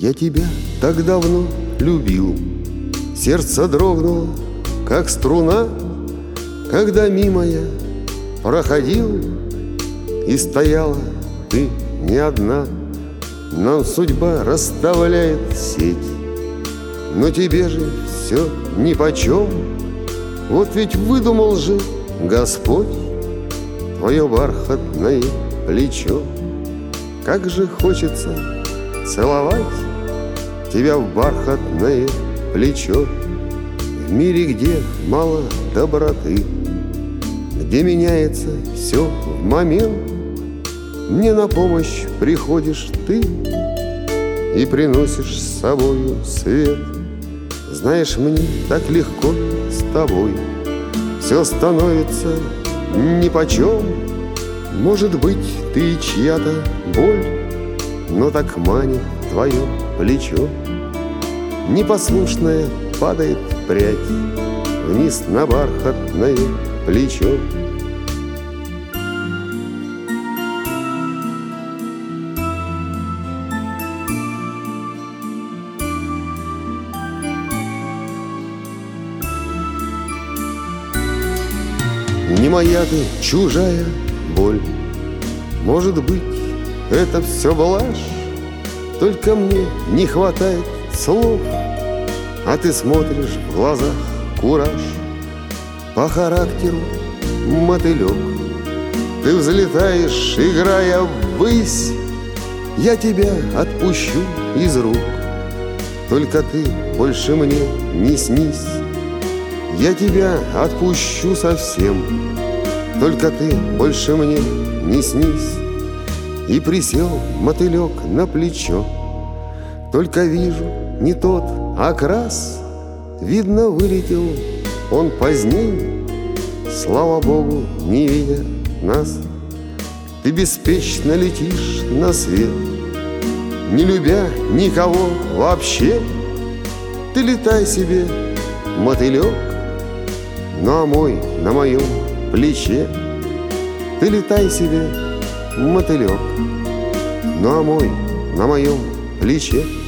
Я тебя так давно любил. Сердце дрогнуло, как струна, когда мимо я проходил, и стояла ты не одна. Нам судьба расставляет сеть, но тебе же все нипочем. Вот ведь выдумал же Господь твое бархатное плечо. Как же хочется целовать тебя в бархатное плечо. В мире, где мало доброты, где меняется все в момент, мне на помощь приходишь ты и приносишь с собою свет. Знаешь, мне так легко с тобой, все становится нипочем. Может быть, ты чья-то боль, но так манит твое плечо. Непослушная падает прядь вниз на бархатное плечо. Не моя ты, чужая боль. Может быть, это все блажь, только мне не хватает слов, а ты смотришь в глазах кураж. По характеру мотылек, ты взлетаешь, играя ввысь. Я тебя отпущу из рук, только ты больше мне не снись. Я тебя отпущу совсем, только ты больше мне не снись. И присел мотылек на плечо, только вижу не тот окрас. Видно, вылетел он поздней, слава Богу, не видя нас. Ты беспечно летишь на свет, не любя никого вообще. Ты летай себе, мотылек, ну а мой на моем плече. Ты летай себе, мотылек, ну а мой на моем плече.